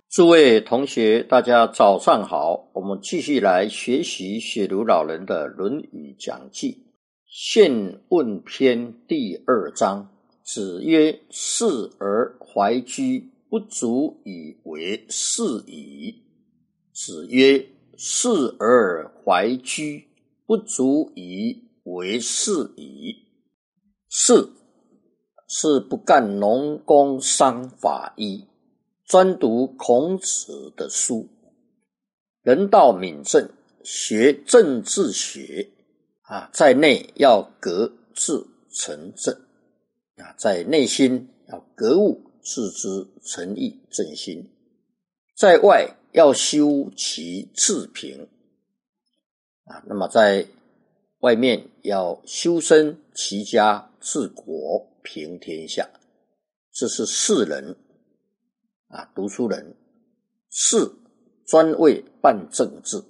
诸位同学，大家早上好，我们继续来学习雪庐老人的《论语讲记》宪问篇第2章。子曰：士而怀居，不足以为士矣。子曰：士而怀居，不足以为士矣。士是不干农工商法医，专读孔子的书，人道敏政，学政治学在内要格致诚正在内心要格物致知诚意正心，在外要修其治平那么在外面要修身齐家治国平天下。这是士人读书人。士专为办政治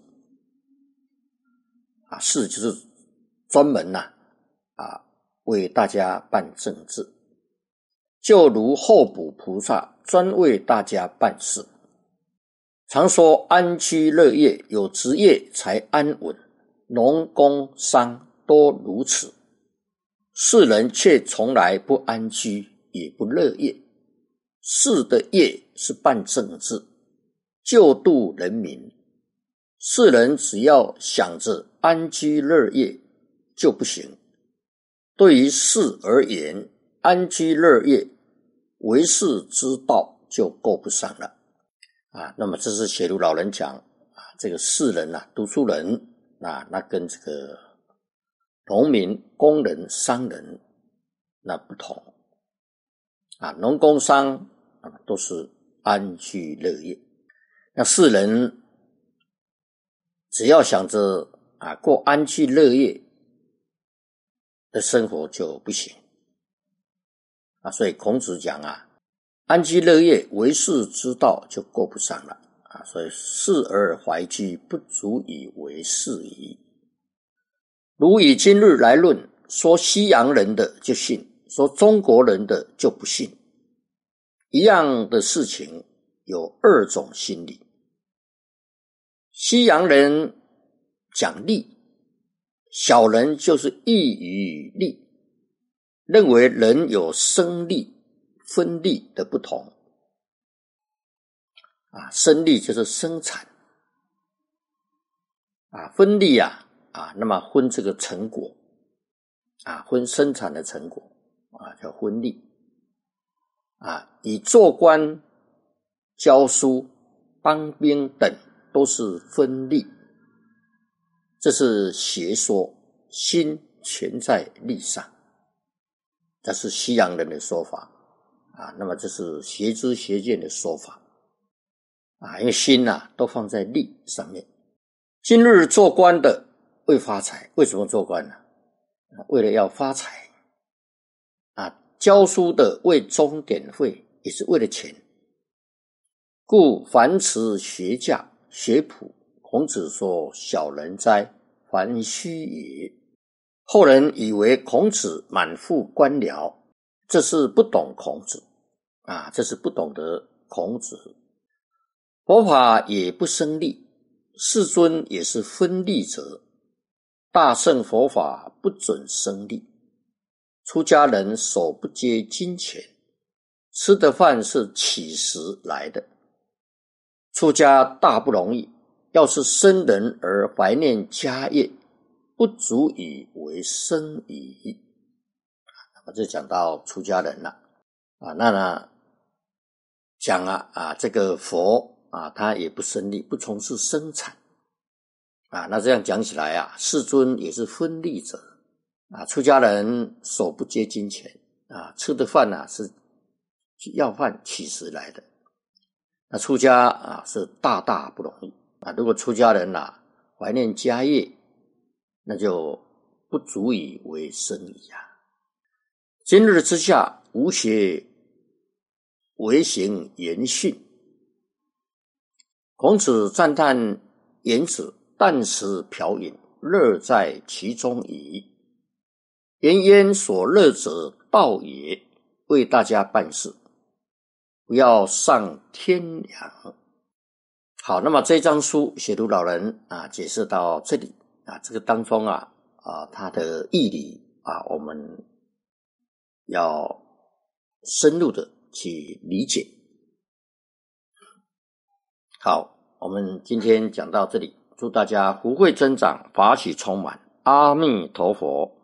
士就是专门为大家办政治，就如候补菩萨专为大家办事。常说安居乐业，有职业才安稳，农工商都如此。士人却从来不安居，也不乐业。士的业是办政治，救度人民。士人只要想着安居乐业就不行。对于士而言，安居乐业为士之道就够不上了那么这是雪庐老人讲这个士人读书人那跟这个农民、工人、商人那不同农工商都是安居乐业。那士人只要想着过安居乐业的生活就不行所以孔子讲安居乐业为士之道就够不上了所以士而怀居，不足以为士矣。如以今日来论，说西洋人的就信，说中国人的就不信。一样的事情有2种心理。西洋人讲利，小人就是异于利，认为人有生利分利的不同生利就是生产分利那么分这个成果分生产的成果叫分利以做官、教书、当兵等都是分利，这是邪说，心全在利上，这是西洋人的说法那么这是邪知邪见的说法因为心都放在利上面。今日做官的为发财，为什么做官呢？为了要发财教书的为钟点费，也是为了钱。故凡此学驾学谱，孔子说小人哉，凡虚也。后人以为孔子满腹官僚，这是不懂孔子这是不懂得孔子。佛法也不生利，世尊也是分利者。大乘佛法不准生利。出家人手不接金钱，吃的饭是乞食来的。出家大不容易，要是生人而怀念家业，不足以为生矣那么这讲到出家人了那讲这个佛他也不生利，不从事生产那这样讲起来世尊也是分利者出家人手不接金钱吃的饭是要饭乞食来的。那出家是大不容易如果出家人怀念家业，那就不足以为生矣今日之下，无学为行言训。孔子赞叹颜子啖食瓢饮，乐在其中矣。颜渊所乐者道也，为大家办事，不要上天良好，那么这张书写读老人解释到这里这个当中它的义理我们要深入的去理解。好，我们今天讲到这里，祝大家福慧增长，法喜充满，阿弥陀佛。